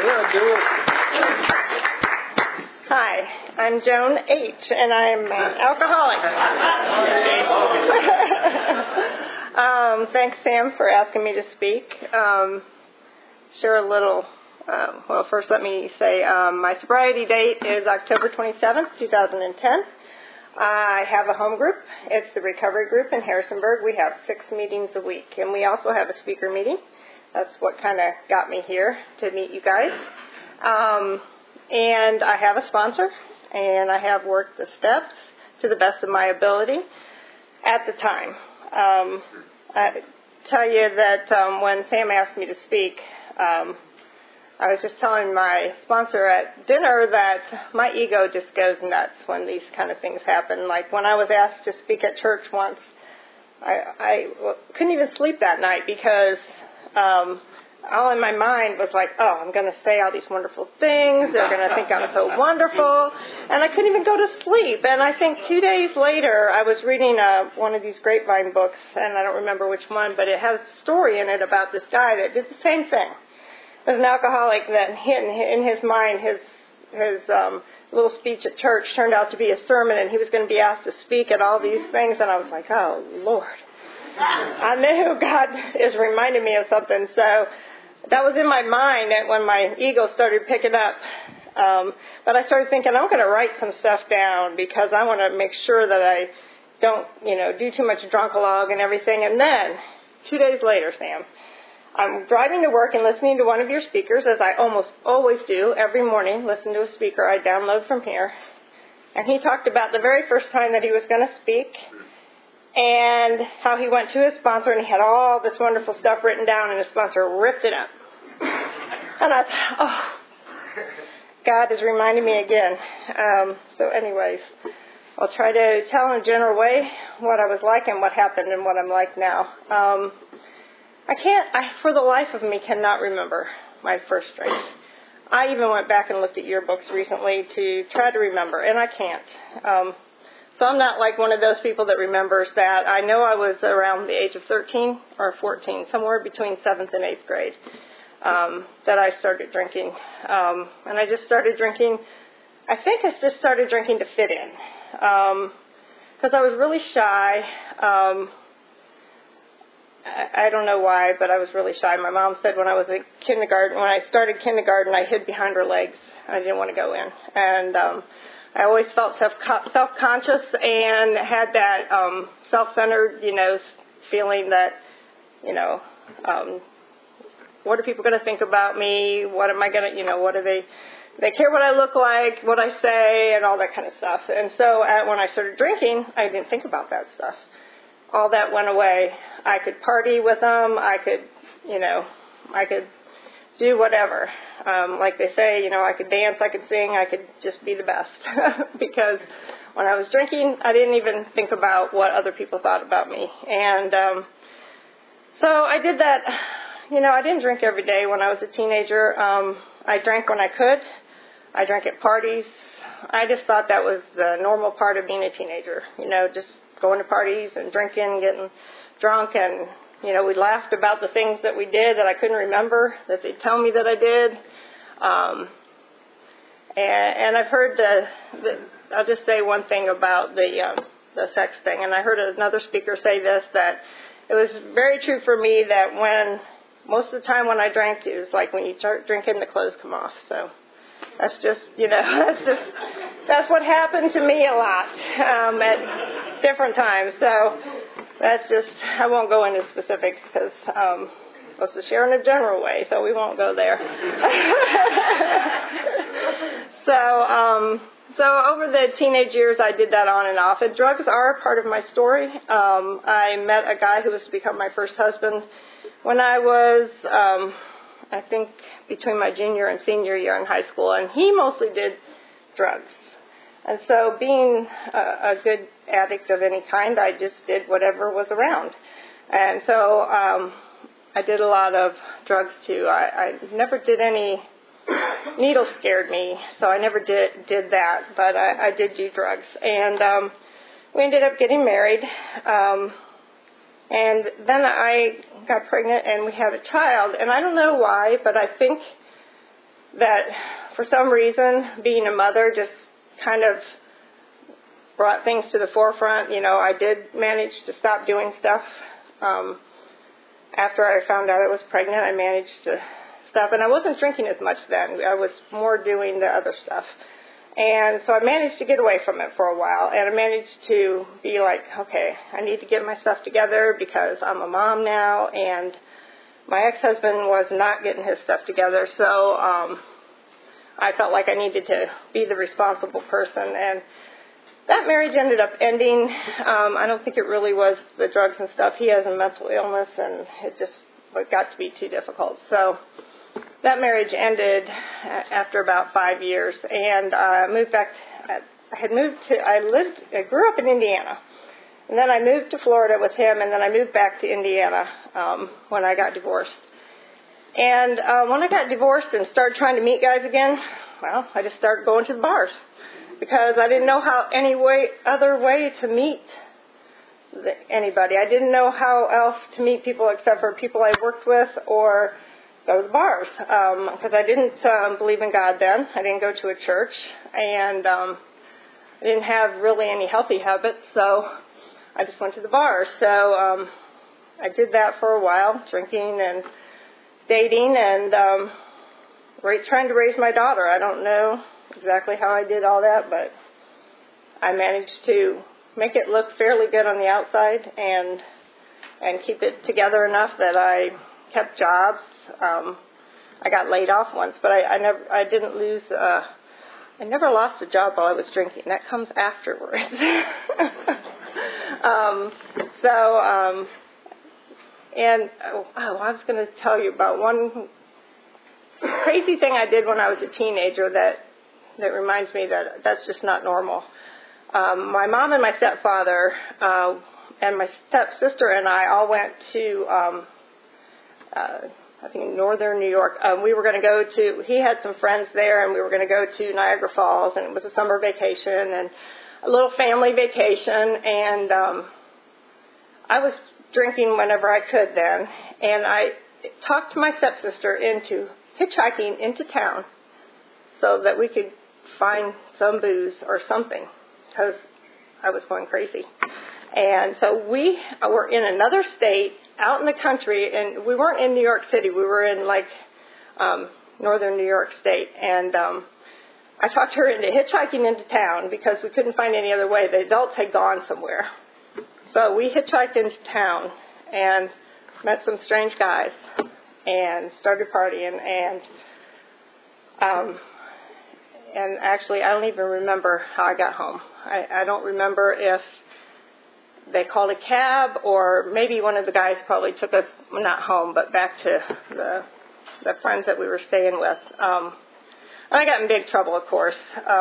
Hi, I'm Joan H., and I'm an alcoholic. Thanks, Sam, for asking me to speak. Share a little, well, first let me say my sobriety date is October 27th, 2010. I have a home group. It's the recovery group in Harrisonburg. We have 6 meetings a week, and we also have a speaker meeting. That's what kind of got me here to meet you guys. And I have a sponsor, and I have worked the steps to the best of my ability at the time. I tell you that when Sam asked me to speak, I was just telling my sponsor at dinner that my ego just goes nuts when these kind of things happen. Like when I was asked to speak at church once, I couldn't even sleep that night because all in my mind was like, oh, I'm going to say all these wonderful things. They're going to think I'm so wonderful. And I couldn't even go to sleep. And I think 2 days later, I was reading one of these Grapevine books, and I don't remember which one, but it has a story in it about this guy that did the same thing. As an alcoholic, that in his mind, his little speech at church turned out to be a sermon, and he was going to be asked to speak at all these things. And I was like, oh, Lord. I knew God is reminding me of something. So that was in my mind when my ego started picking up. But I started thinking, I'm going to write some stuff down because I want to make sure that I don't, do too much drunkalogue and everything. And then 2 days later, Sam, I'm driving to work and listening to one of your speakers, as I almost always do every morning, listen to a speaker I download from here. And he talked about the very first time that he was going to speak and how he went to his sponsor and he had all this wonderful stuff written down and his sponsor ripped it up. And I thought, oh, God is reminding me again. So anyways, I'll try to tell in a general way what I was like and what happened and what I'm like now. I for the life of me, cannot remember my first drink. I even went back and looked at yearbooks recently to try to remember, and I can't. So I'm not like one of those people that remembers that. I know I was around the age of 13 or 14, somewhere between 7th and 8th grade, that I started drinking. And I just started drinking, I think I just started drinking to fit in, because I was really shy. I don't know why, but I was really shy. My mom said when I was in kindergarten, when I started kindergarten, I hid behind her legs. I didn't want to go in. And I always felt self-conscious and had that self-centered, feeling that, what are people going to think about me? What am I going to, what do they care what I look like, what I say, and all that kind of stuff. And so when I started drinking, I didn't think about that stuff. All that went away. I could party with them. I could do whatever. Like they say, I could dance, I could sing, I could just be the best. Because when I was drinking, I didn't even think about what other people thought about me. And so I did that. I didn't drink every day when I was a teenager. I drank when I could. I drank at parties. I just thought that was the normal part of being a teenager, just going to parties and drinking, getting drunk, and, we laughed about the things that we did that I couldn't remember, that they'd tell me that I did. And I've heard I'll just say one thing about the sex thing, and I heard another speaker say this, that it was very true for me that most of the time when I drank, it was like when you start drinking, the clothes come off. So that's just, that's what happened to me a lot at different times. So that's just, I won't go into specifics because I'm supposed to share in a general way, so we won't go there. So over the teenage years, I did that on and off. And drugs are a part of my story. I met a guy who was to become my first husband when I was, I think, between my junior and senior year in high school, and he mostly did drugs. And so being a good addict of any kind, I just did whatever was around. And so I did a lot of drugs, too. I never did any, needles scared me, so I never did that, but I did do drugs. And we ended up getting married. And then I got pregnant and we had a child. And I don't know why, but I think that for some reason, being a mother just kind of brought things to the forefront. I did manage to stop doing stuff. After I found out I was pregnant, I managed to stop. And I wasn't drinking as much then. I was more doing the other stuff. And so I managed to get away from it for a while. And I managed to be like, okay, I need to get my stuff together because I'm a mom now. And my ex-husband was not getting his stuff together. So I felt like I needed to be the responsible person. And that marriage ended up ending. I don't think it really was the drugs and stuff. He has a mental illness, and it just got to be too difficult. So that marriage ended after about 5 years, and I moved back. I grew up in Indiana, and then I moved to Florida with him, and then I moved back to Indiana when I got divorced. And when I got divorced and started trying to meet guys again, well, I just started going to the bars, because I didn't know any other way to meet anybody. I didn't know how else to meet people except for people I worked with or go to the bars, because I didn't believe in God then. I didn't go to a church, and I didn't have really any healthy habits, so I just went to the bars. So I did that for a while, drinking and dating and trying to raise my daughter. I don't know exactly how I did all that, but I managed to make it look fairly good on the outside and keep it together enough that I kept jobs. I got laid off once, but I never lost a job while I was drinking. That comes afterwards. I was going to tell you about one crazy thing I did when I was a teenager that reminds me that that's just not normal. My mom and my stepfather and my stepsister and I all went to, I think, northern New York. We were going to go to, he had some friends there, and we were going to go to Niagara Falls, and it was a summer vacation and a little family vacation, and I was drinking whenever I could then, and I talked my stepsister into hitchhiking into town so that we could find some booze or something, because I was going crazy. And so we were in another state, out in the country, and we weren't in New York City. We were in, northern New York State. And I talked her into hitchhiking into town because we couldn't find any other way. The adults had gone somewhere. So we hitchhiked into town and met some strange guys and started partying. And actually, I don't even remember how I got home. I don't remember if they called a cab, or maybe one of the guys probably took us, not home, but back to the friends that we were staying with. And I got in big trouble, of course.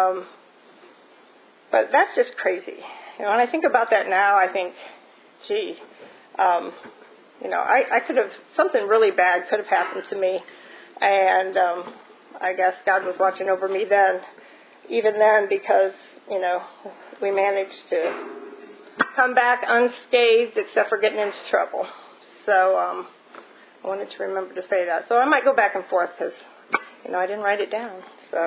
But that's just crazy. When I think about that now, I think, gee, I could have, something really bad could have happened to me. And I guess God was watching over me then, even then, because, we managed to come back unscathed except for getting into trouble. So I wanted to remember to say that. So I might go back and forth because, I didn't write it down. So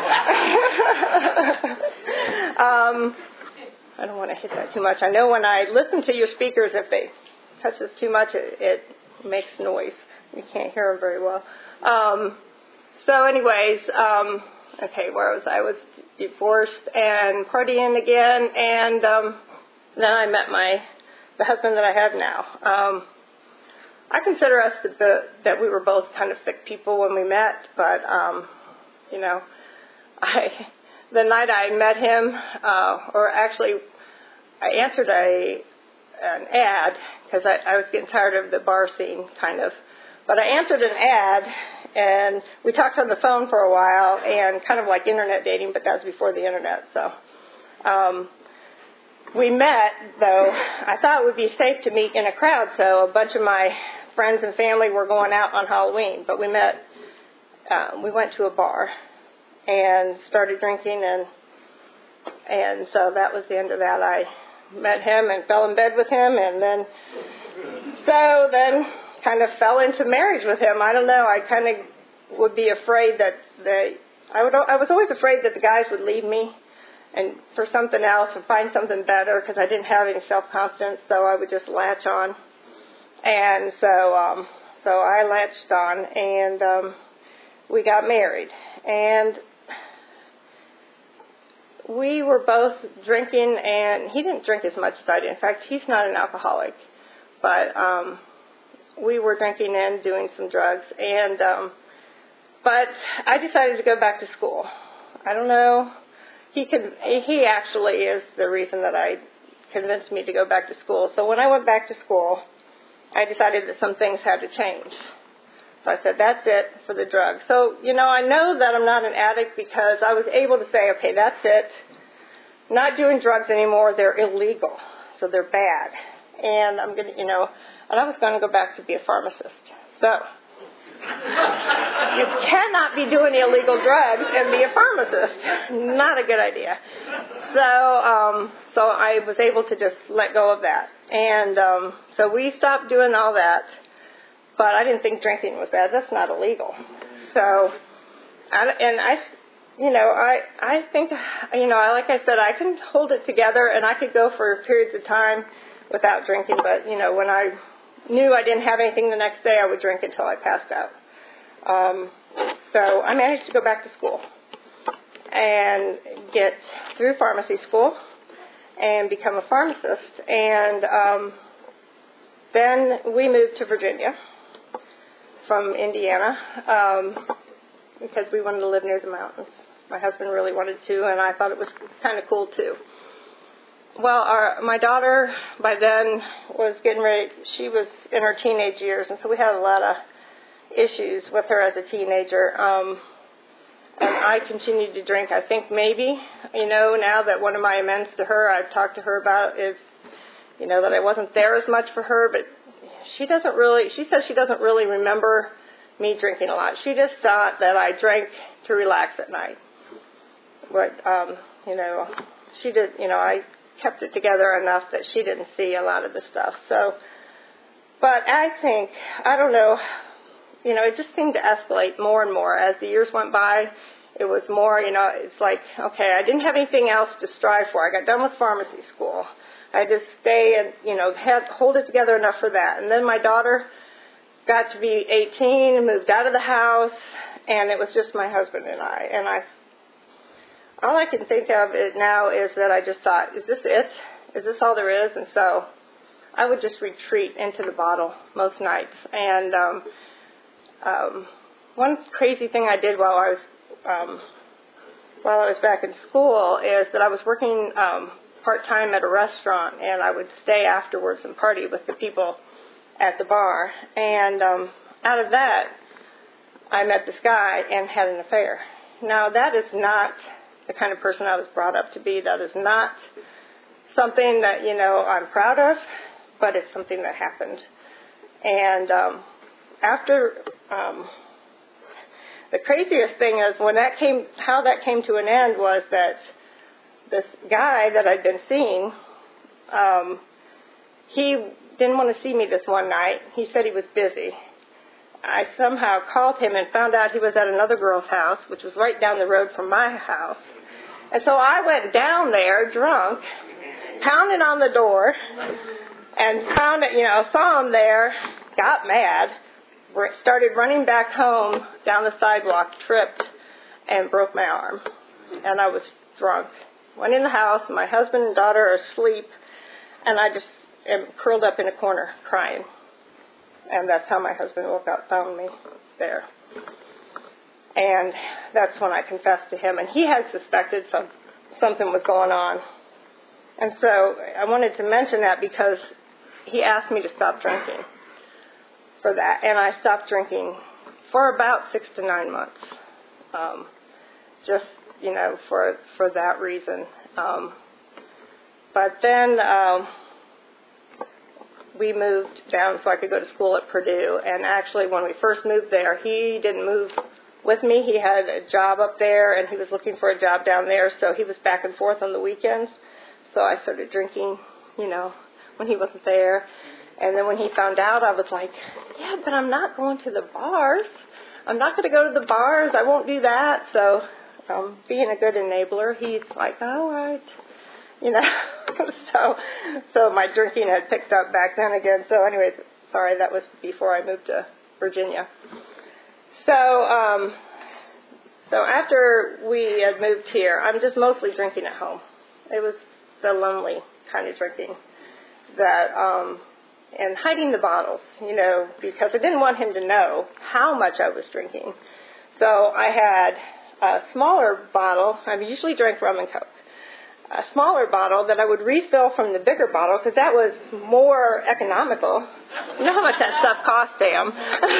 I don't want to hit that too much. I know when I listen to your speakers, if they touch this too much, it makes noise. You can't hear them very well. So anyways, okay, where was I? I was divorced and partying again, and then I met the husband that I have now. I consider us that we were both kind of sick people when we met, but, the night I met him, or actually I answered an ad, because I was getting tired of the bar scene, kind of. But I answered an ad, and we talked on the phone for a while, and kind of like internet dating, but that was before the internet. So we met, though. I thought it would be safe to meet in a crowd, so a bunch of my friends and family were going out on Halloween. But we met, we went to a bar and started drinking, and so that was the end of that. I met him and fell in bed with him, and then kind of fell into marriage with him. I don't know. I kind of would be afraid that I was always afraid that the guys would leave me and for something else and find something better because I didn't have any self-confidence, so I would just latch on. And so I latched on, and we got married. And we were both drinking, and he didn't drink as much as I did. In fact, he's not an alcoholic. But we were drinking and doing some drugs. And but I decided to go back to school. I don't know. He actually is the reason that I convinced me to go back to school. So when I went back to school, I decided that some things had to change. So I said, that's it for the drugs. So, I know that I'm not an addict because I was able to say, okay, that's it. Not doing drugs anymore. They're illegal. So they're bad. And I'm going to, and I was going to go back to be a pharmacist. So you cannot be doing illegal drugs and be a pharmacist. Not a good idea. So I was able to just let go of that. And so we stopped doing all that. But I didn't think drinking was bad. That's not illegal. So, I think, like I said, I can hold it together and I could go for periods of time without drinking. But, when I knew I didn't have anything the next day, I would drink until I passed out. So I managed to go back to school and get through pharmacy school and become a pharmacist. And then we moved to Virginia from Indiana because we wanted to live near the mountains. My husband really wanted to, and I thought it was kind of cool too. Well, my daughter by then was getting ready. She was in her teenage years, and so we had a lot of issues with her as a teenager. And I continued to drink. I think maybe, now that one of my amends to her I've talked to her about is, that I wasn't there as much for her, but she says she doesn't really remember me drinking a lot. She just thought that I drank to relax at night. But, she did, I kept it together enough that she didn't see a lot of the stuff. So, but I think, I don't know, it just seemed to escalate more and more. As the years went by, it was more, it's like, okay, I didn't have anything else to strive for. I got done with pharmacy school. I just stay and, hold it together enough for that. And then my daughter got to be 18 and moved out of the house, and it was just my husband and I. And all I can think of it now is that I just thought, is this it? Is this all there is? And so I would just retreat into the bottle most nights. And one crazy thing I did while I was back in school is that I was working part-time at a restaurant, and I would stay afterwards and party with the people at the bar. And out of that, I met this guy and had an affair. Now, that is not the kind of person I was brought up to be. That is not something that, I'm proud of, but it's something that happened. And the craziest thing is how that came to an end was that this guy that I'd been seeing, he didn't want to see me this one night. He said he was busy. I somehow called him and found out he was at another girl's house, which was right down the road from my house. And so I went down there drunk, pounded on the door, and saw him there, got mad, started running back home down the sidewalk, tripped, and broke my arm. And I was drunk. Went in the house, my husband and daughter are asleep, and I just am curled up in a corner crying. And that's how my husband woke up, found me there. And that's when I confessed to him. And he had suspected something was going on. And so I wanted to mention that because he asked me to stop drinking for that. And I stopped drinking for about 6 to 9 months. For that reason. But then we moved down so I could go to school at Purdue. And actually, when we first moved there, he didn't move with me. He had a job up there, and he was looking for a job down there, so he was back and forth on the weekends. So I started drinking, when he wasn't there. And then when he found out, I was like, yeah, but I'm not going to the bars. I'm not going to go to the bars. I won't do that. So being a good enabler, he's like, all right. So my drinking had picked up back then again. So anyways, sorry, that was before I moved to Virginia. So after we had moved here, I'm just mostly drinking at home. It was the lonely kind of drinking that, and hiding the bottles, because I didn't want him to know how much I was drinking. So I had a smaller bottle. I usually drank rum and Coke. A smaller bottle that I would refill from the bigger bottle because that was more economical. You know how much that stuff costs, Sam.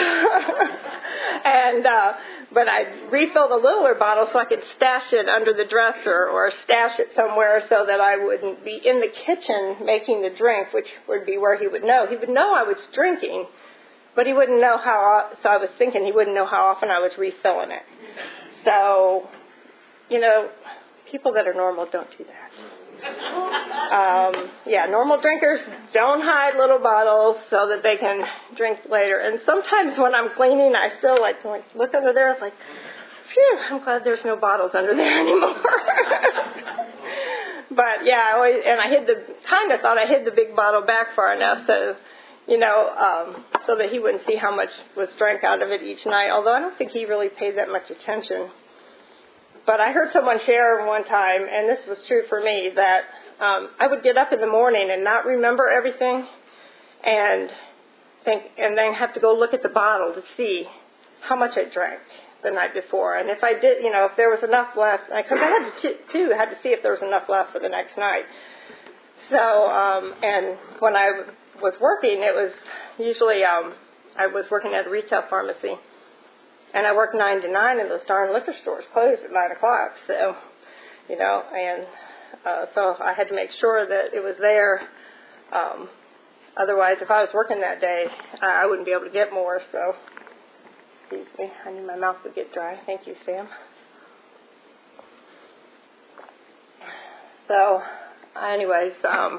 But I'd refill the littler bottle so I could stash it under the dresser or stash it somewhere so that I wouldn't be in the kitchen making the drink, which would be where he would know. He would know I was drinking, but he wouldn't know so I was thinking he wouldn't know how often I was refilling it. So, people that are normal don't do that. Normal drinkers don't hide little bottles so that they can drink later. And sometimes when I'm cleaning, I still like look under there. It's like, phew, I'm glad there's no bottles under there anymore. But yeah, I thought I hid the big bottle back far enough so that he wouldn't see how much was drank out of it each night. Although I don't think he really paid that much attention. But I heard someone share one time, and this was true for me, that I would get up in the morning and not remember everything and then have to go look at the bottle to see how much I drank the night before. And if I did, if there was enough left, because I had to see if there was enough left for the next night. So, and when I was working, it was usually, I was working at a retail pharmacy. And I worked 9 to 9, and those darn liquor stores closed at 9 o'clock. So, so I had to make sure that it was there. Otherwise, if I was working that day, I wouldn't be able to get more. So, excuse me, I need my mouth to get dry. Thank you, Sam. So, anyways,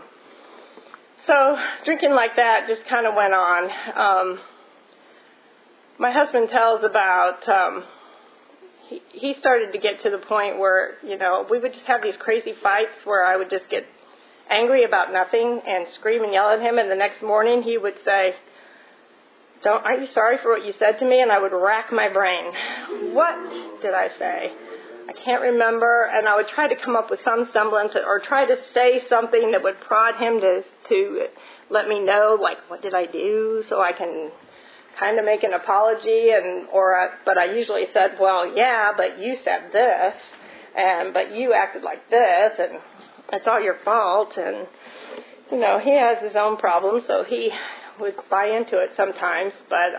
so drinking like that just kind of went on. My husband tells about he started to get to the point where, we would just have these crazy fights where I would just get angry about nothing and scream and yell at him, and the next morning he would say, aren't you sorry for what you said to me? And I would rack my brain. What did I say? I can't remember, and I would try to come up with some semblance or try to say something that would prod him to let me know, like, what did I do so I can kind of make an apology, but I usually said, well, yeah, but you said this, but you acted like this, and it's all your fault, and, he has his own problems, so he would buy into it sometimes, but,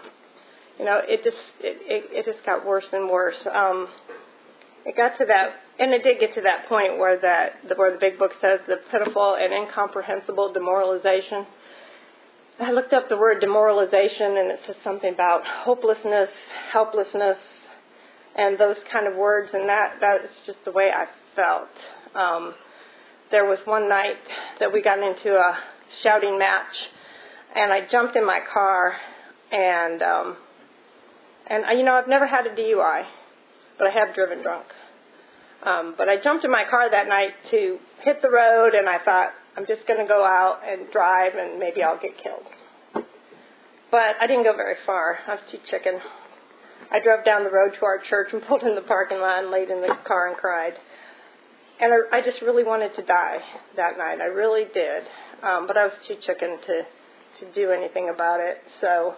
it just got worse and worse. It got to that, and it did get to that point where the big book says the pitiful and incomprehensible demoralization. I looked up the word demoralization, and it says something about hopelessness, helplessness, and those kind of words, and that is just the way I felt. There was one night that we got into a shouting match, and I jumped in my car, and I've never had a DUI, but I have driven drunk. But I jumped in my car that night to hit the road, and I thought, I'm just going to go out and drive, and maybe I'll get killed. But I didn't go very far. I was too chicken. I drove down the road to our church and pulled in the parking lot and laid in the car and cried. And I just really wanted to die that night. I really did. But I was too chicken to do anything about it. So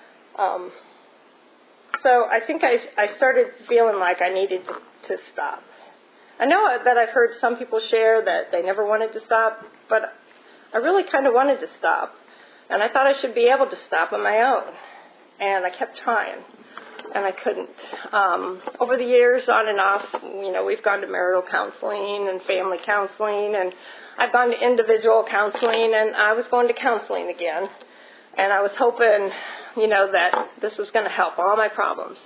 I think I started feeling like I needed to stop. I know that I've heard some people share that they never wanted to stop, but I really kind of wanted to stop. And I thought I should be able to stop on my own. And I kept trying, and I couldn't. Over the years, on and off, we've gone to marital counseling and family counseling, and I've gone to individual counseling, and I was going to counseling again. And I was hoping, that this was going to help all my problems.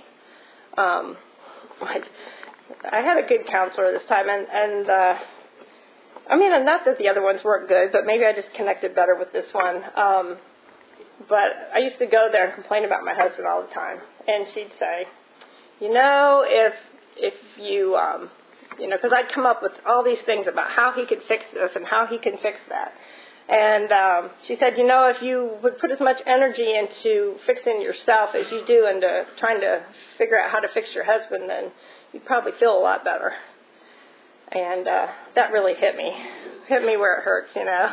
I had a good counselor this time, and not that the other ones weren't good, but maybe I just connected better with this one. But I used to go there and complain about my husband all the time. And she'd say, if you, because I'd come up with all these things about how he could fix this and how he can fix that. And she said, if you would put as much energy into fixing yourself as you do into trying to figure out how to fix your husband, then you'd probably feel a lot better. And that really hit me where it hurts,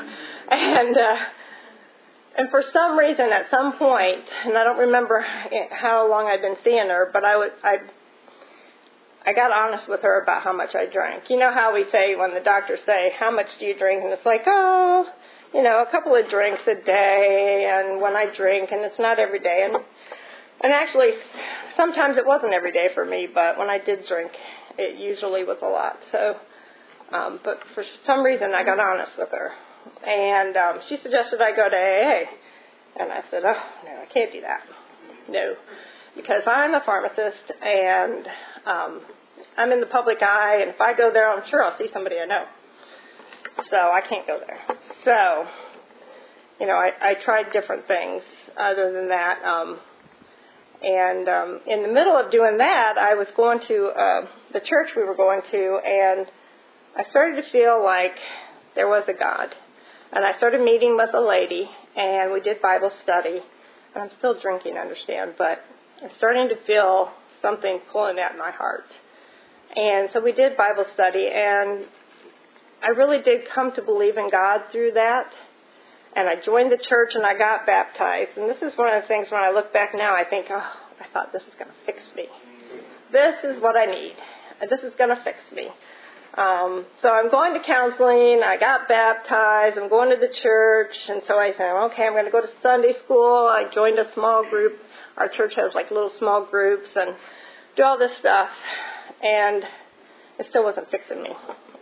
And for some reason, at some point, and I don't remember how long I'd been seeing her, but I got honest with her about how much I drank. You know how we say when the doctors say, how much do you drink? And it's like, a couple of drinks a day, and when I drink, and it's not every day. And actually, sometimes it wasn't every day for me, but when I did drink, it usually was a lot. So, but for some reason, I got honest with her. And she suggested I go to AA. And I said, oh, no, I can't do that. No, because I'm a pharmacist, and I'm in the public eye, and if I go there, I'm sure I'll see somebody I know. So I can't go there. So, I tried different things other than that. And in the middle of doing that, I was going to the church we were going to, and I started to feel like there was a God. And I started meeting with a lady, and we did Bible study. And I'm still drinking, understand, but I'm starting to feel something pulling at my heart. And so we did Bible study, and I really did come to believe in God through that. And I joined the church, and I got baptized. And this is one of the things when I look back now, I think, I thought this is going to fix me. This is what I need. This is going to fix me. So I'm going to counseling, I got baptized, I'm going to the church, and so I said, okay, I'm going to go to Sunday school. I joined a small group. Our church has like little small groups, and do all this stuff, and it still wasn't fixing me.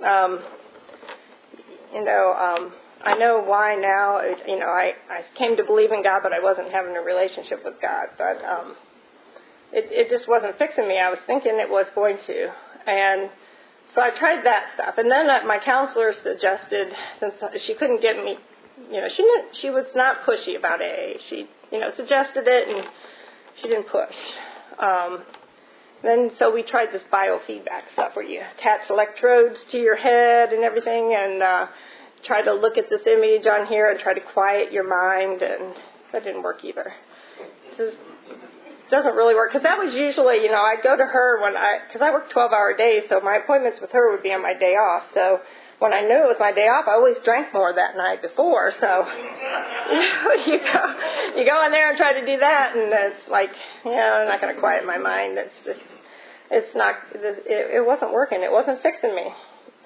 I know why now. I came to believe in God, but I wasn't having a relationship with God. But it just wasn't fixing me. I was thinking it was going to, and so I tried that stuff. And then my counselor suggested, since she couldn't get me, she was not pushy about AA. She, suggested it, and she didn't push. Then so we tried this biofeedback stuff where you attach electrodes to your head and everything, and try to look at this image on here and try to quiet your mind, and that didn't work either. It doesn't really work, because that was usually, I'd go to her because I work 12-hour days, so my appointments with her would be on my day off. So when I knew it was my day off, I always drank more that night before. So you go in there and try to do that, and it's like, I'm not going to quiet my mind. It wasn't working. It wasn't fixing me.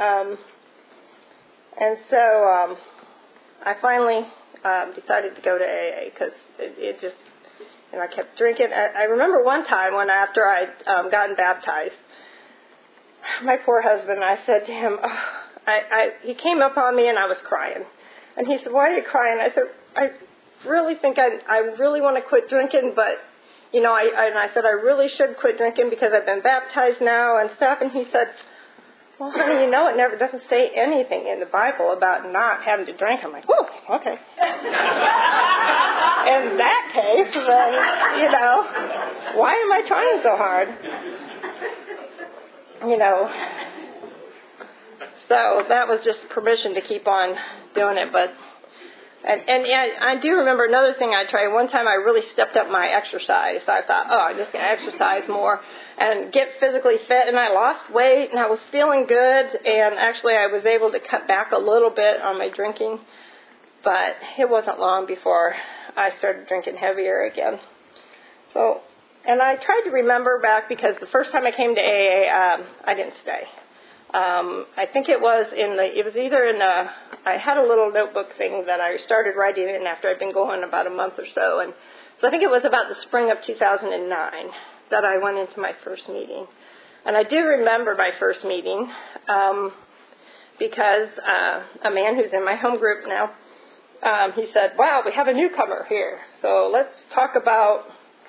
And so I finally decided to go to AA, because it just, I kept drinking. I remember one time after I'd gotten baptized, my poor husband, I said to him, he came up on me and I was crying. And he said, why are you crying? I said, I really think I really want to quit drinking, but, I said, I really should quit drinking because I've been baptized now and stuff. And he said, well, honey, it never doesn't say anything in the Bible about not having to drink. I'm like, whew, okay. In that case, then, why am I trying so hard? So that was just permission to keep on doing it. But I do remember another thing I tried. One time I really stepped up my exercise. I thought, I'm just going to exercise more and get physically fit. And I lost weight, and I was feeling good. And actually I was able to cut back a little bit on my drinking. But it wasn't long before I started drinking heavier again. So, and I tried to remember back, because the first time I came to AA, I didn't stay. I think it was I had a little notebook thing that I started writing in after I'd been going about a month or so. And so I think it was about the spring of 2009 that I went into my first meeting. And I do remember my first meeting, because a man who's in my home group now, he said, wow, we have a newcomer here. So let's talk about,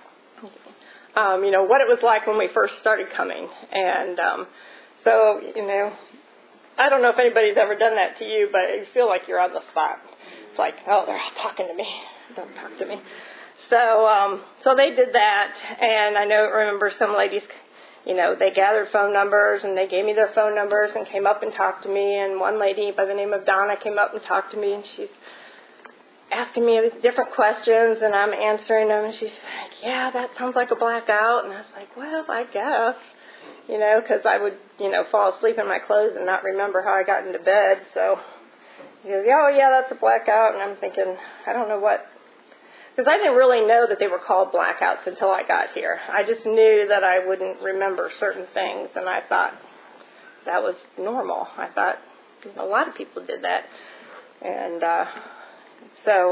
what it was like when we first started coming. And so, I don't know if anybody's ever done that to you, but you feel like you're on the spot. It's like, oh, they're all talking to me. don't talk to me. So they did that, and I remember some ladies, they gathered phone numbers, and they gave me their phone numbers and came up and talked to me, and one lady by the name of Donna came up and talked to me, and she's asking me different questions, and I'm answering them, and she's like, yeah, that sounds like a blackout, and I was like, well, I guess, because I would, fall asleep in my clothes and not remember how I got into bed, so she goes, oh, yeah, that's a blackout, and I'm thinking, I don't know what, because I didn't really know that they were called blackouts until I got here. I just knew that I wouldn't remember certain things, and I thought that was normal. I thought a lot of people did that, and so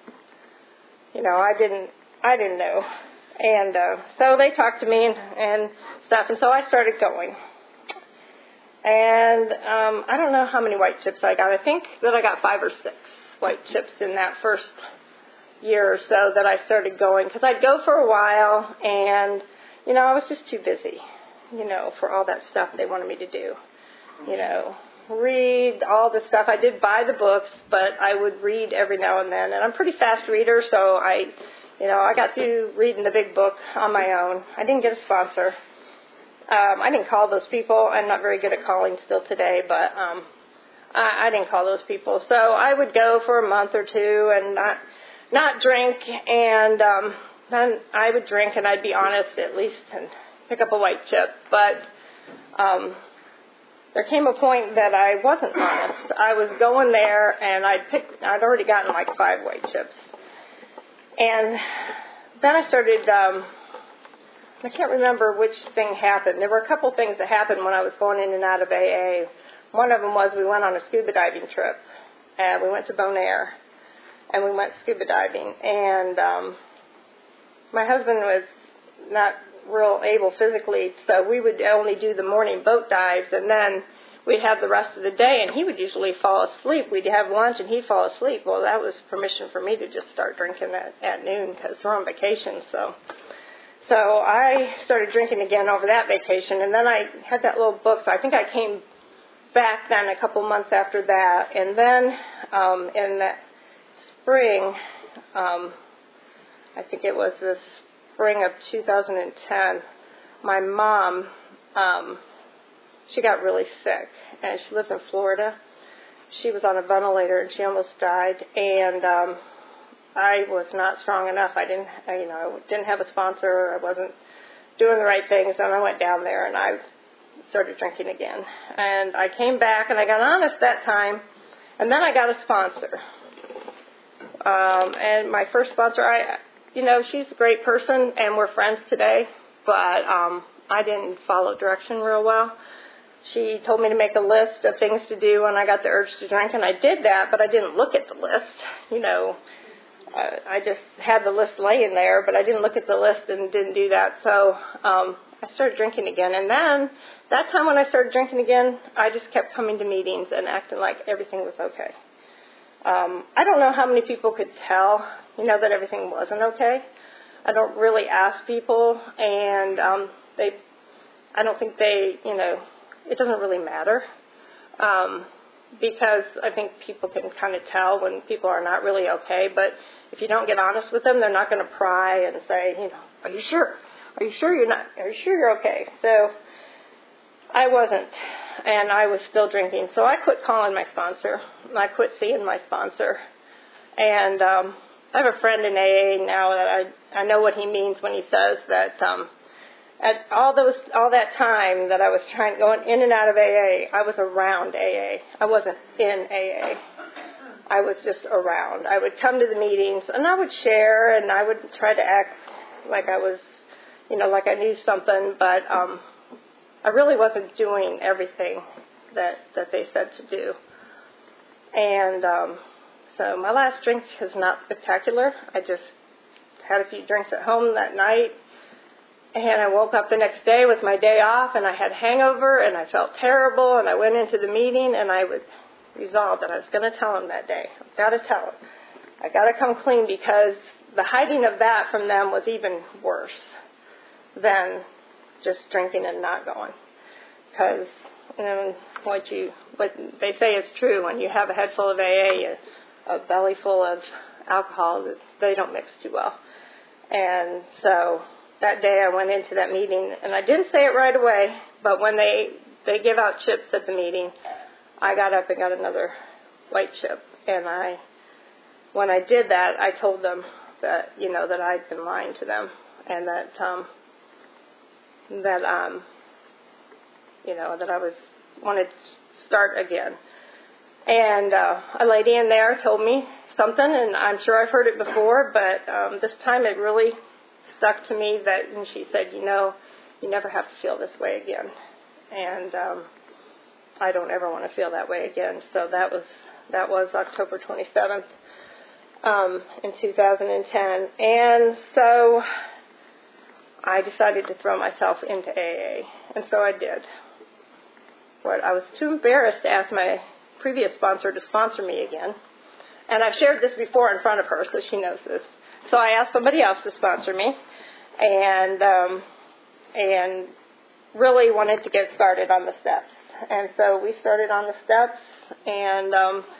I didn't know, and so they talked to me and stuff, and so I started going. And I don't know how many white chips I got. I think that I got 5 or 6 white chips in that first year or so that I started going, because I'd go for a while, and I was just too busy, for all that stuff they wanted me to do, read all the stuff. I did buy the books, but I would read every now and then, and I'm a pretty fast reader, so I got through reading the big book on my own. I didn't get a sponsor. I didn't call those people. I'm not very good at calling still today, but I didn't call those people. So I would go for a month or two and not drink, and then I would drink, and I'd be honest at least and pick up a white chip. But there came a point that I wasn't honest. I was going there, and I'd already gotten like 5 white chips. And then I started, I can't remember which thing happened. There were a couple things that happened when I was going in and out of AA. One of them was we went on a scuba diving trip, and we went to Bonaire, and we went scuba diving. And my husband was not real able physically, so we would only do the morning boat dives, and then we'd have the rest of the day, and he would usually fall asleep. We'd have lunch, and he'd fall asleep. Well, that was permission for me to just start drinking at noon because we're on vacation. So I started drinking again over that vacation, and then I had that little book. So I think I came back then a couple months after that, and then in that spring, I think it was the spring of 2010, my mom, she got really sick, and she lives in Florida. She was on a ventilator, and she almost died, and I was not strong enough. I didn't have a sponsor. I wasn't doing the right things, and I went down there, and I started drinking again. And I came back, and I got honest that time, and then I got a sponsor. And my first sponsor, she's a great person, and we're friends today, but I didn't follow direction real well. She told me to make a list of things to do when I got the urge to drink, and I did that, but I didn't look at the list. I just had the list laying there, but I didn't look at the list and didn't do that. So I started drinking again. And then that time when I started drinking again, I just kept coming to meetings and acting like everything was okay. I don't know how many people could tell, that everything wasn't okay. I don't really ask people, and I don't think it doesn't really matter, because I think people can kind of tell when people are not really okay. But if you don't get honest with them, they're not going to pry and say, are you sure? Are you sure you're okay? So I wasn't, and I was still drinking. So I quit calling my sponsor. I quit seeing my sponsor. And I have a friend in AA now that I know what he means when he says that at all that time that I was going in and out of AA, I was around AA. I wasn't in AA. I was just around. I would come to the meetings, and I would share, and I would try to act like I was, like I knew something, but I really wasn't doing everything that they said to do. And so my last drink is not spectacular. I just had a few drinks at home that night, and I woke up the next day with my day off, and I had hangover, and I felt terrible, and I went into the meeting, and I was resolved that I was going to tell them that day. I've got to tell them. I got to come clean, because the hiding of that from them was even worse than just drinking and not going. Because what they say is true. When you have a head full of AA, a belly full of alcohol, they don't mix too well. And so that day I went into that meeting, and I didn't say it right away, but when they give out chips at the meeting, I got up and got another white chip. And when I did that, I told them that, that I'd been lying to them, and that I wanted to start again. And a lady in there told me something, and I'm sure I've heard it before, but this time it really stuck to me. And she said, you never have to feel this way again. And I don't ever want to feel that way again. So that was October 27th in 2010. And so I decided to throw myself into AA, and so I did. But I was too embarrassed to ask my previous sponsor to sponsor me again. And I've shared this before in front of her, so she knows this. So I asked somebody else to sponsor me, and really wanted to get started on the steps. And so we started on the steps, and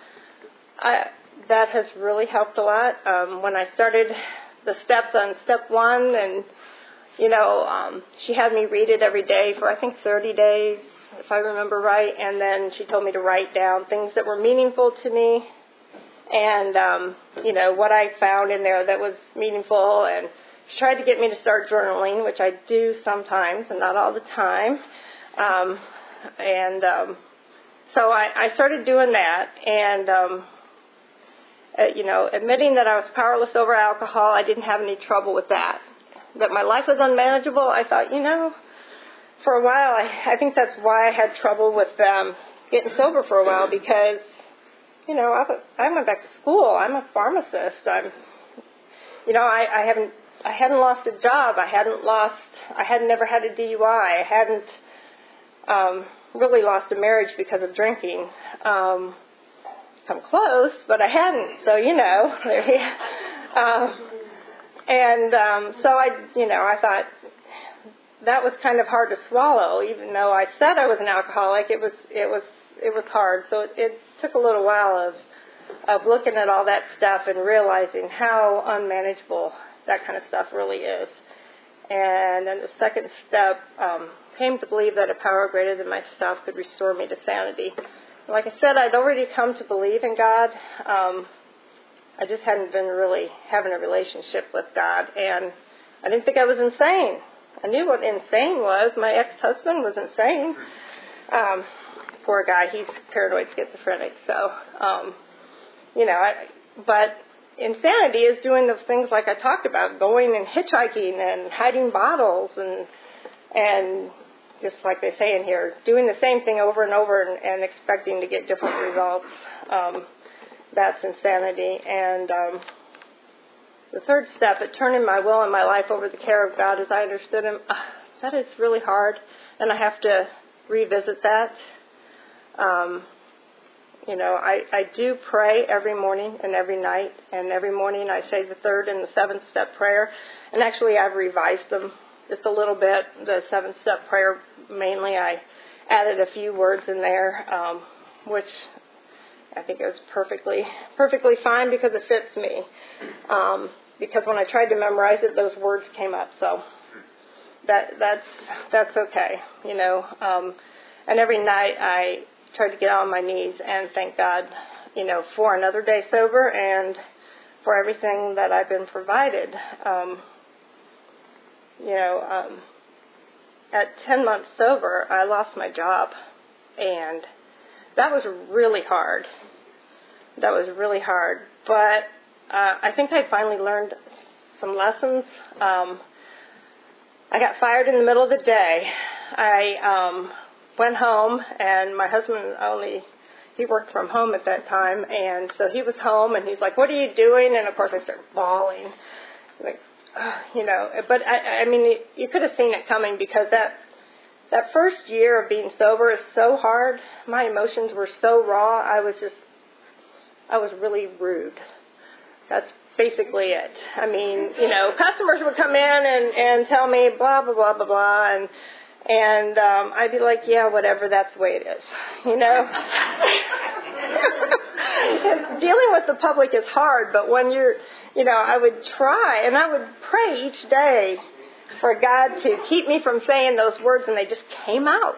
that has really helped a lot. When I started the steps on step 1, and she had me read it every day for I think 30 days, if I remember right, and then she told me to write down things that were meaningful to me, and what I found in there that was meaningful, and she tried to get me to start journaling, which I do sometimes and not all the time, so I started doing that, and admitting that I was powerless over alcohol, I didn't have any trouble with that. That my life was unmanageable, I thought, for a while, I think that's why I had trouble with getting sober for a while, because, I went back to school. I'm a pharmacist. I hadn't lost a job. I had never had a DUI. I hadn't really lost a marriage because of drinking. Come close, but I hadn't. So, so I thought that was kind of hard to swallow. Even though I said I was an alcoholic, it was hard. So it took a little while of looking at all that stuff and realizing how unmanageable that kind of stuff really is. And then the second step, came to believe that a power greater than myself could restore me to sanity. Like I said, I'd already come to believe in God. I just hadn't been really having a relationship with God, and I didn't think I was insane. I knew what insane was. My ex-husband was insane. Poor guy, he's paranoid schizophrenic. So, but insanity is doing those things like I talked about, going and hitchhiking and hiding bottles and just like they say in here, doing the same thing over and over and expecting to get different results. That's insanity. And the third step, at turning my will and my life over the care of God as I understood Him, that is really hard, and I have to revisit that. I do pray every morning and every night, and every morning I say the third and the seventh step prayer, and actually I've revised them just a little bit. The seventh step prayer, mainly, I added a few words in there, which I think it was perfectly fine because it fits me. Because when I tried to memorize it, those words came up. So that's okay, And every night I try to get on my knees and thank God, for another day sober and for everything that I've been provided. At 10 months sober, I lost my job, and that was really hard. But I think I finally learned some lessons. I got fired in the middle of the day. I went home, and my husband he worked from home at that time, and so he was home, and he's like, "What are you doing?" And of course I started bawling, but I mean, you could have seen it coming, because that first year of being sober is so hard. My emotions were so raw. I was really rude. That's basically it. I mean, customers would come in and tell me blah, blah, blah, blah, blah, and I'd be like, yeah, whatever, that's the way it is, And dealing with the public is hard, but when I would try, and I would pray each day for God to keep me from saying those words, and they just came out.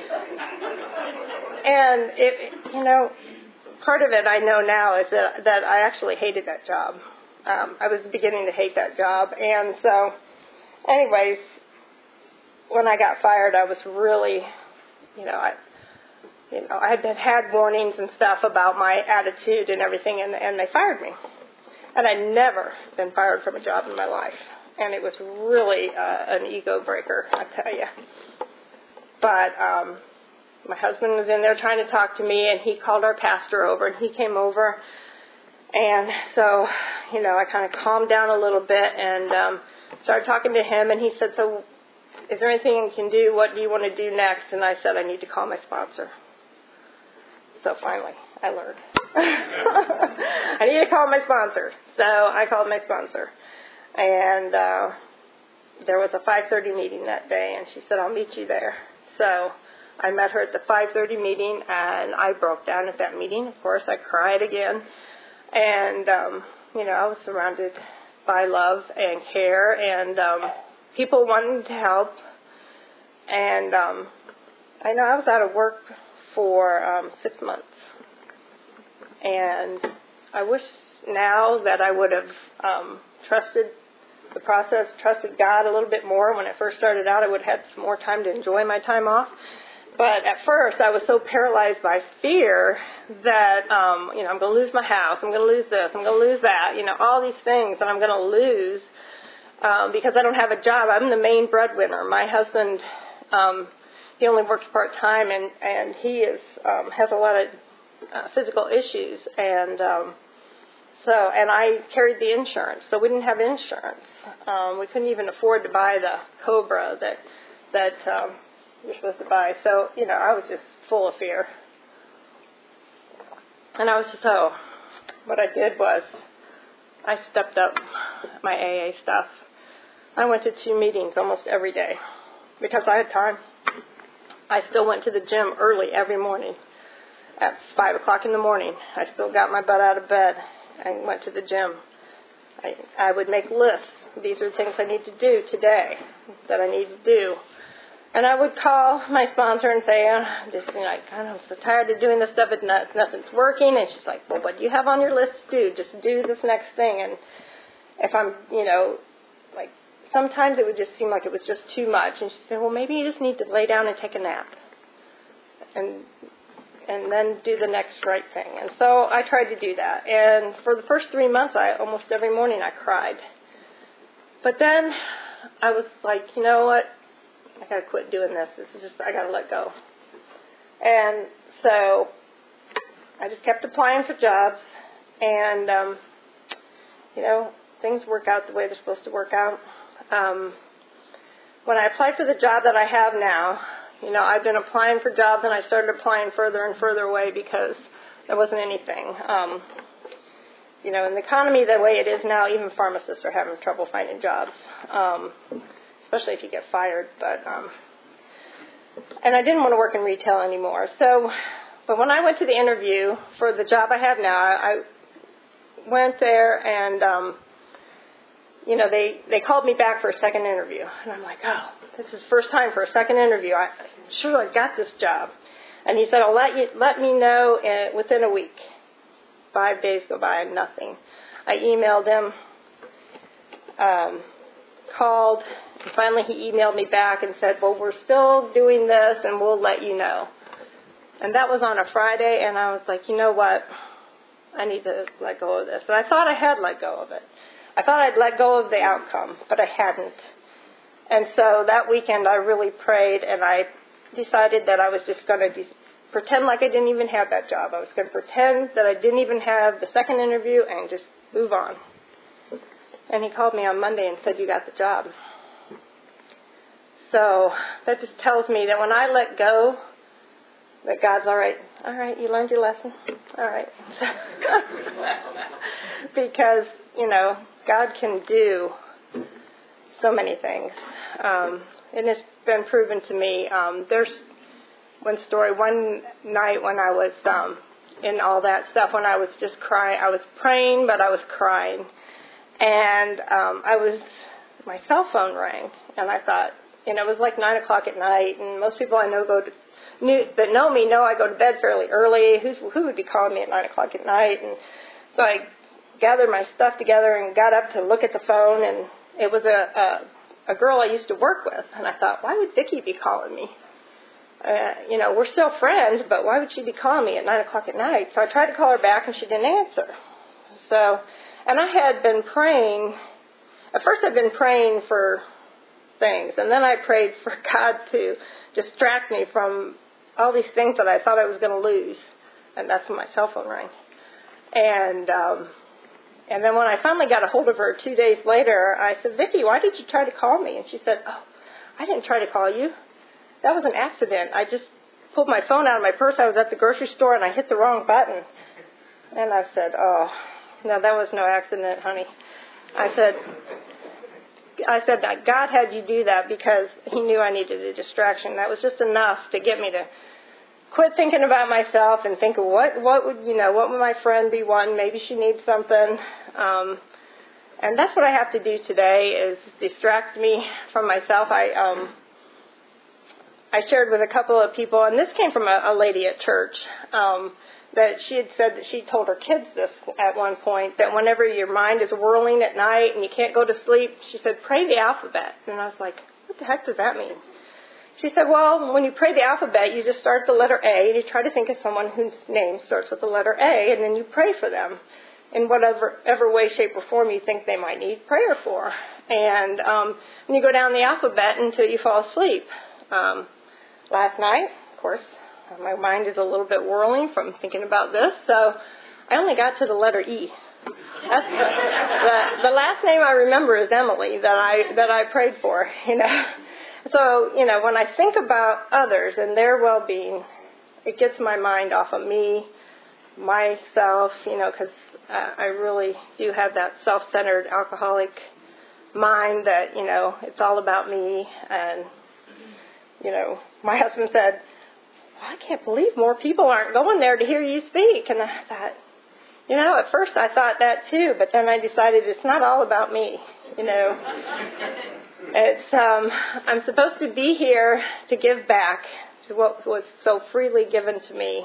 And part of it I know now is that I actually hated that job. I was beginning to hate that job, and so, anyways, when I got fired, I was really, I had warnings and stuff about my attitude and everything, and they fired me. And I'd never been fired from a job in my life. And it was really an ego breaker, I tell you. But my husband was in there trying to talk to me, and he called our pastor over, and he came over. And so, I kind of calmed down a little bit and started talking to him, and he said, so is there anything you can do? What do you want to do next? And I said, I need to call my sponsor. So finally, I learned. I need to call my sponsor. So I called my sponsor. And there was a 5:30 meeting that day, and she said, I'll meet you there. So I met her at the 5:30 meeting, and I broke down at that meeting. Of course, I cried again. And, I was surrounded by love and care, and people wanting to help. And I know I was out of work for 6 months. And I wish now that I would have trusted the process, trusted God a little bit more. When I first started out, I would have had some more time to enjoy my time off. But at first, I was so paralyzed by fear that, I'm going to lose my house, I'm going to lose this, I'm going to lose that, all these things that I'm going to lose because I don't have a job. I'm the main breadwinner. My husband, he only works part-time, and he has a lot of physical issues, and and I carried the insurance, so we didn't have insurance. We couldn't even afford to buy the Cobra that you're supposed to buy. So, I was just full of fear. And what I did was I stepped up my AA stuff. I went to 2 meetings almost every day because I had time. I still went to the gym early every morning at 5 o'clock in the morning. I still got my butt out of bed and went to the gym. I would make lists. These are things I need to do today that I need to do. And I would call my sponsor and say, I'm so tired of doing this stuff. Nothing's working. And she's like, well, what do you have on your list to do? Just do this next thing. And if I'm, sometimes it would just seem like it was just too much. And she said, well, maybe you just need to lay down and take a nap. And then do the next right thing. And so I tried to do that. And for the first 3 months, almost every morning I cried. But then I was like, you know what? I got to quit doing this. I got to let go. And so I just kept applying for jobs. And, things work out the way they're supposed to work out. When I applied for the job that I have now, I've been applying for jobs, and I started applying further and further away because there wasn't anything. In the economy the way it is now, even pharmacists are having trouble finding jobs, especially if you get fired. And I didn't want to work in retail anymore. But when I went to the interview for the job I have now, I went there and, they called me back for a second interview. And I'm like, oh, this is the first time for a second interview. I got this job. And he said, I'll let me know within a week. 5 days go by and nothing. I emailed him, called, and finally he emailed me back and said, well, we're still doing this and we'll let you know. And that was on a Friday, and I was like, you know what? I need to let go of this. And I thought I had let go of it. I thought I'd let go of the outcome, but I hadn't. And so that weekend I really prayed, and I decided that I was just going to pretend like I didn't even have that job. I was going to pretend that I didn't even have the second interview and just move on. And he called me on Monday and said, you got the job. So that just tells me that when I let go, that God's all right, you learned your lesson. All right. Because, God can do so many things. And it's been proven to me. There's one story. One night when I was in all that stuff when I was just crying. I was praying, but I was crying. And my cell phone rang, and I thought, it was like 9 o'clock at night, and most people I know that know me know I go to bed fairly early. Who would be calling me at 9 o'clock at night? And so I gathered my stuff together and got up to look at the phone, and it was a girl I used to work with, and I thought, why would Vicki be calling me? We're still friends, but why would she be calling me at 9 o'clock at night? So I tried to call her back, and she didn't answer. And I had been praying. At first I'd been praying for things, and then I prayed for God to distract me from all these things that I thought I was going to lose. And that's when my cell phone rang. And then when I finally got a hold of her 2 days later, I said, Vicki, why did you try to call me? And she said, oh, I didn't try to call you. That was an accident. I just pulled my phone out of my purse. I was at the grocery store, and I hit the wrong button. And I said, oh, no, that was no accident, honey. I said that God had you do that because he knew I needed a distraction. That was just enough to get me to quit thinking about myself and think of what would my friend be wanting? Maybe she needs something. And that's what I have to do today is distract me from myself. I shared with a couple of people, and this came from a lady at church, that she had said that she told her kids this at one point, that whenever your mind is whirling at night and you can't go to sleep, she said, pray the alphabet. And I was like, what the heck does that mean? She said, well, when you pray the alphabet, you just start the letter A, and you try to think of someone whose name starts with the letter A, and then you pray for them in whatever way, shape, or form you think they might need prayer for. And you go down the alphabet until you fall asleep. Last night, of course, my mind is a little bit whirling from thinking about this, so I only got to the letter E. That's the last name I remember is Emily that I prayed for, So, when I think about others and their well-being, it gets my mind off of me, myself, because I really do have that self-centered alcoholic mind that, it's all about me. And, my husband said, I can't believe more people aren't going there to hear you speak. And I thought, at first I thought that too, but then I decided it's not all about me, It's I'm supposed to be here to give back to what was so freely given to me.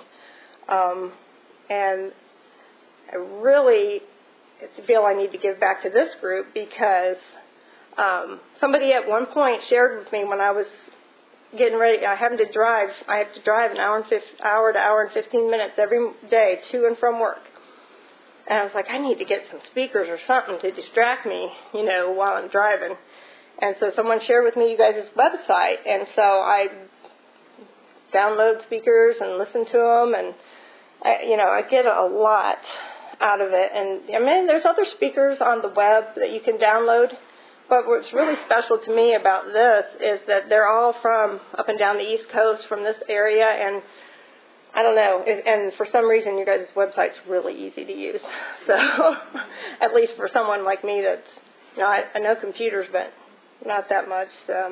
And I really feel I need to give back to this group because somebody at one point shared with me when I was getting ready, I have to drive an hour to hour and 15 minutes every day to and from work. And I was like, I need to get some speakers or something to distract me, while I'm driving. And so someone shared with me you guys' website, and so I download speakers and listen to them, and I get a lot out of it. And there's other speakers on the web that you can download, but what's really special to me about this is that they're all from up and down the East Coast, from this area, and I don't know, and for some reason your guys' website's really easy to use. So, at least for someone like me that's, I know computers, but not that much.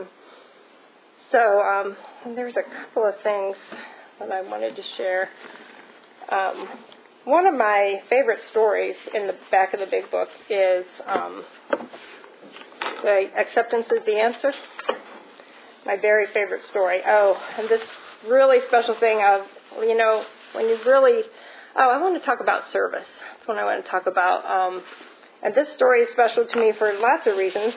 There's a couple of things that I wanted to share. One of my favorite stories in the back of the big book is the Acceptance is the Answer. My very favorite story. Oh, and this really special thing of, when you really, I want to talk about service. That's what I want to talk about. And this story is special to me for lots of reasons.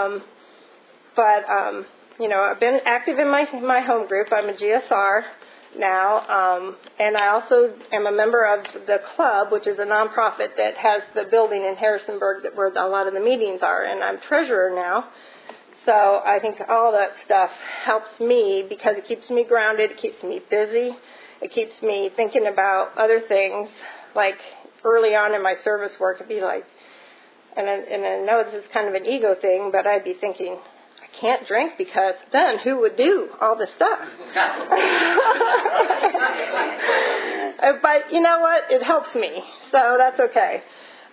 I've been active in my home group. I'm a GSR now, and I also am a member of the club, which is a nonprofit that has the building in Harrisonburg where a lot of the meetings are, and I'm treasurer now. So I think all that stuff helps me because it keeps me grounded, it keeps me busy, it keeps me thinking about other things. Like early on in my service work, it'd be like, and I know this is kind of an ego thing, but I'd be thinking, I can't drink because then who would do all this stuff? But you know what? It helps me, so that's okay.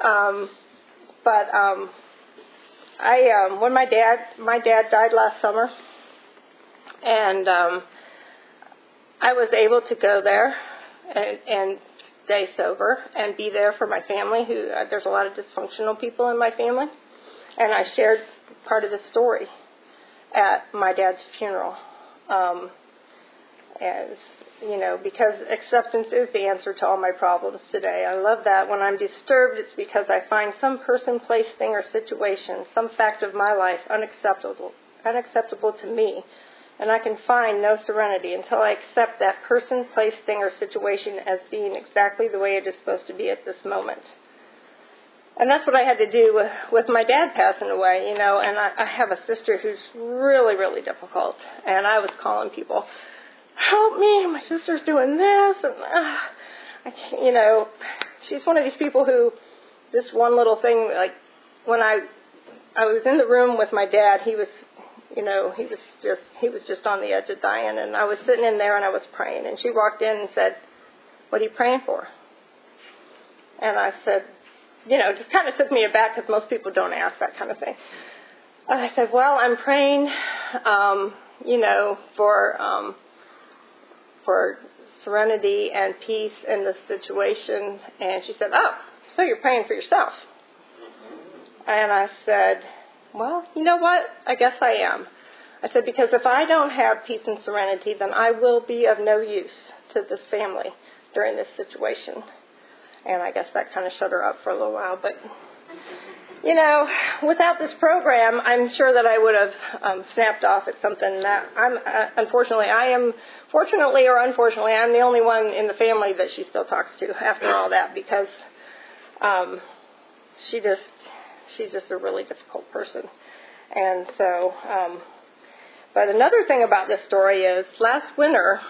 When my dad died last summer, and I was able to go there and stay sober and be there for my family. There's a lot of dysfunctional people in my family. And I shared part of the story at my dad's funeral. Because acceptance is the answer to all my problems today. I love that. When I'm disturbed, it's because I find some person, place, thing, or situation, some fact of my life unacceptable to me, and I can find no serenity until I accept that person, place, thing, or situation as being exactly the way it is supposed to be at this moment. And that's what I had to do with my dad passing away, and I have a sister who's really, really difficult, and I was calling people, help me, my sister's doing this, and she's one of these people who, this one little thing, like when I was in the room with my dad, he was just on the edge of dying, and I was sitting in there and I was praying, and she walked in and said, what are you praying for? And I said, just kind of took me aback because most people don't ask that kind of thing. And I said, well, I'm praying, for serenity and peace in this situation. And she said, oh, so you're praying for yourself. And I said, well, you know what? I guess I am. I said, because if I don't have peace and serenity, then I will be of no use to this family during this situation. And I guess that kind of shut her up for a little while. But, without this program, I'm sure that I would have snapped off at something that fortunately I'm the only one in the family that she still talks to after all that, because she's just a really difficult person. And so, but another thing about this story is last winter,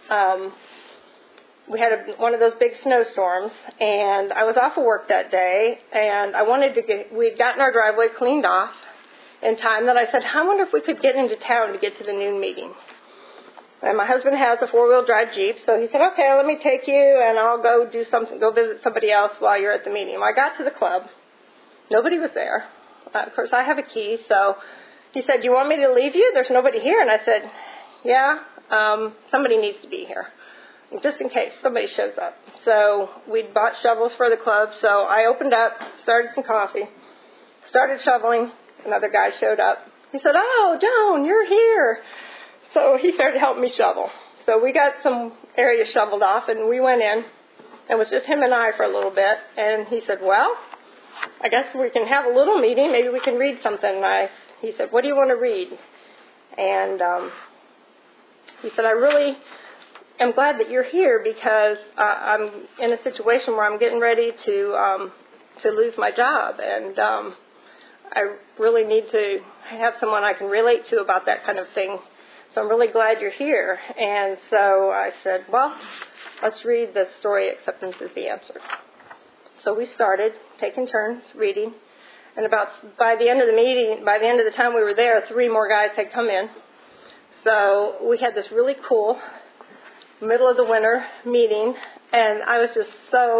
we had one of those big snowstorms, and I was off of work that day, and we'd gotten our driveway cleaned off in time that I said, I wonder if we could get into town to get to the noon meeting. And my husband has a four-wheel drive Jeep, so he said, okay, let me take you, and I'll go visit somebody else while you're at the meeting. Well, I got to the club. Nobody was there. Of course, I have a key, so he said, do you want me to leave you? There's nobody here. And I said, yeah, somebody needs to be here, just in case somebody shows up. So we'd bought shovels for the club, so I opened up, started some coffee, started shoveling. Another guy showed up. He said, oh, Joan, you're here. So he started helping me shovel. So we got some area shoveled off, and we went in. It was just him and I for a little bit. And he said, well, I guess we can have a little meeting. Maybe we can read something. He said, what do you want to read? And he said, I really am glad that you're here because I'm in a situation where I'm getting ready to lose my job, and I really need to have someone I can relate to about that kind of thing. So I'm really glad you're here. And so I said, well, let's read the story, Acceptance is the Answer. So we started taking turns reading, and by the end of the time we were there, 3 more guys had come in. So we had this really cool middle of the winter meeting, and it was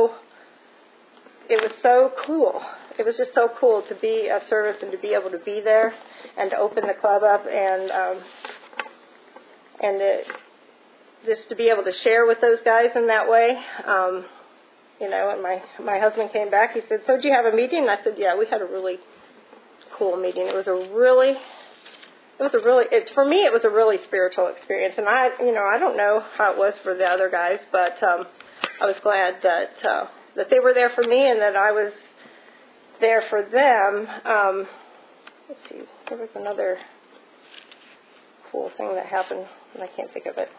so cool. It was just so cool to be of service and to be able to be there and to open the club up and just to be able to share with those guys in that way. And my husband came back. He said, so did you have a meeting? And I said, yeah, we had a really cool meeting. For me, it was a really spiritual experience. And I don't know how it was for the other guys, but I was glad that they were there for me and that I was there for them. Let's see, there was another cool thing that happened, and I can't think of it.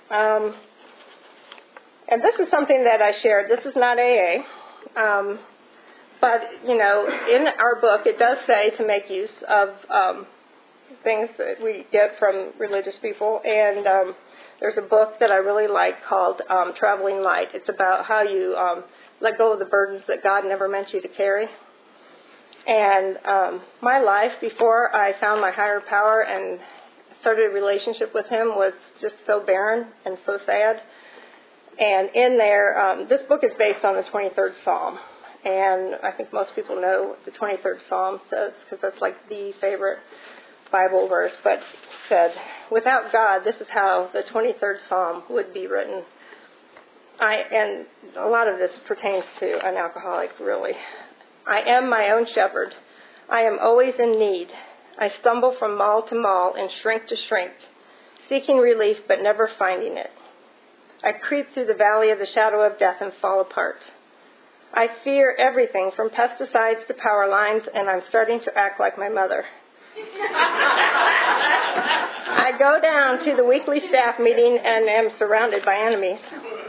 And this is something that I shared. This is not AA. But, in our book, it does say to make use of things that we get from religious people. And there's a book that I really like called Traveling Light. It's about how you let go of the burdens that God never meant you to carry. And my life before I found my higher power and started a relationship with Him was just so barren and so sad. And in there, this book is based on the 23rd Psalm. And I think most people know what the 23rd Psalm says because that's like the favorite Bible verse. But it said, without God, this is how the 23rd Psalm would be written. and a lot of this pertains to an alcoholic, really. I am my own shepherd. I am always in need. I stumble from mall to mall and shrink to shrink, seeking relief but never finding it. I creep through the valley of the shadow of death and fall apart. I fear everything from pesticides to power lines, and I'm starting to act like my mother. I go down to the weekly staff meeting and am surrounded by enemies.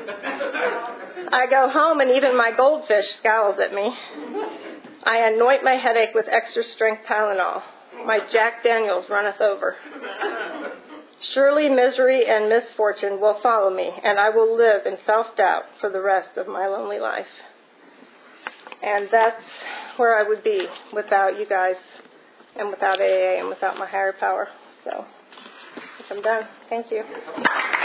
I go home and even my goldfish scowls at me. I anoint my headache with extra strength Tylenol. My Jack Daniels runneth over. Surely misery and misfortune will follow me, and I will live in self-doubt for the rest of my lonely life. And that's where I would be without you guys, and without AA, and without my higher power. So, I'm done. Thank you.